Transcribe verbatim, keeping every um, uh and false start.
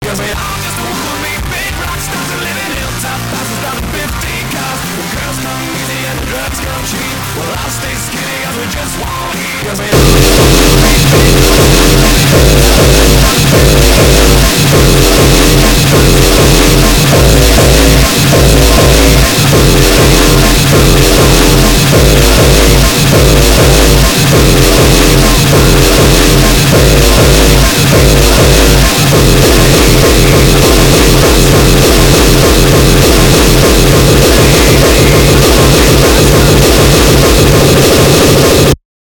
Cause we all just wanna be big rock stars and live in hilltop houses down to fifteen cars. The girls come easy and the drugs come cheap. Well, I'll stay skinny cause we just won't eat. Cause we all just wanna be big rock stars.